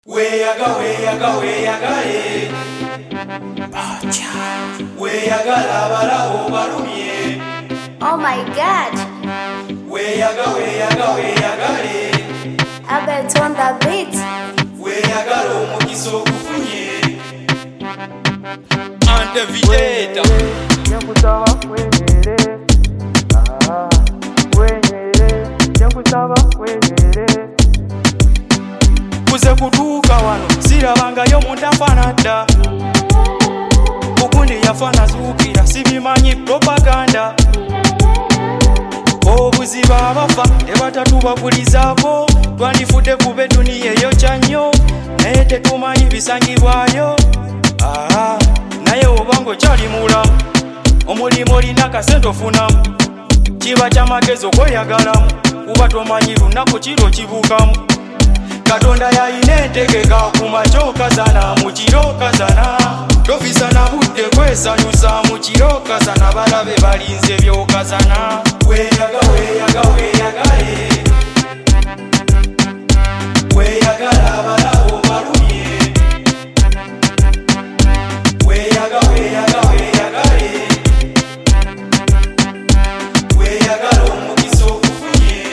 Weyagale Weyagala balawo balumye. Oh my God. Weyagale Abet on the beat. Weyagala omukisa ogufunye. Antevideta Nyakusaba wenyere wenyere nyakusaba wenyere kuze kutuuka wano sirabangayo muntu afana dda bugundi yafana zuukira sibimanyi propaganda obuziba abafa tebatatubagulizaako twandifudde kuba eduniya eyo kyanyo naye tetumanyi bisangibwayo naye obanga okyali mulamu omulimu olina kasente ofunamu kiba kyamagezi okweyagalamu kuba tomanyi lunaku kiro kibuukamu katonda yayina entegeka kumakya okazana mu kiro okazana tofisa na budde kwesanyusa mu kiro okazana balabe balinze byokazana weyagala balawo balumye. Weyagala omukisa ogufunye.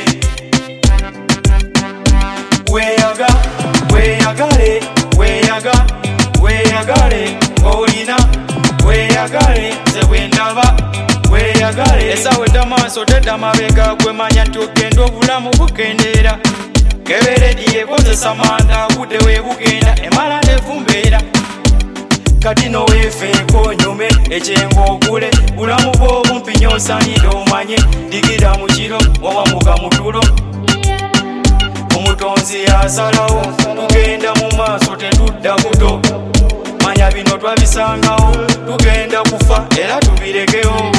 Weyagale olina weyagale nze bwendaba weyagale esawe tamaaso tedda mabega gwemanya nti ogenda obulamu bukendeera keberedi ekozesa manda budde webugenda emala nevumbeera kati noweefeeko nyume ekyengo ogule bulamu bw'obumpi nyosanire omanye digira mu kiro wawamuka mu tulo omutonzi yasalawo tugenda mu maaso tetudda buto manya bino twabisangawo tugenda kufa era tubirekewo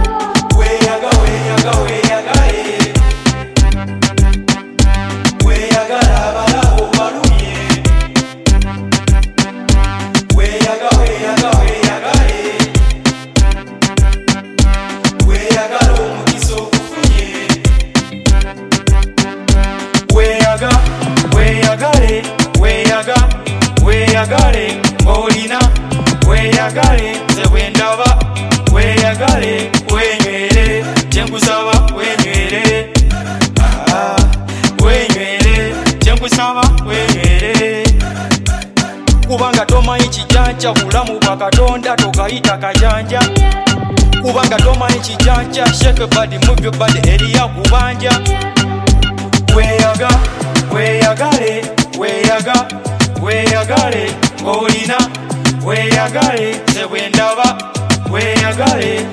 Weyagala balawo balumye. Weyagala omukisa ogufunye. Weyagale olina weyagale nze bwendaba weyagale wenywere kyenkusaba wenywere wenywere kyenkusaba wenywere kubanga tomanyi kijanja bulamu bwa katonda togayita kajanja kubanga tomanyi kijanja shake body move your body eriya kubanja weyagale olina weyagale nze bwendaba weyagale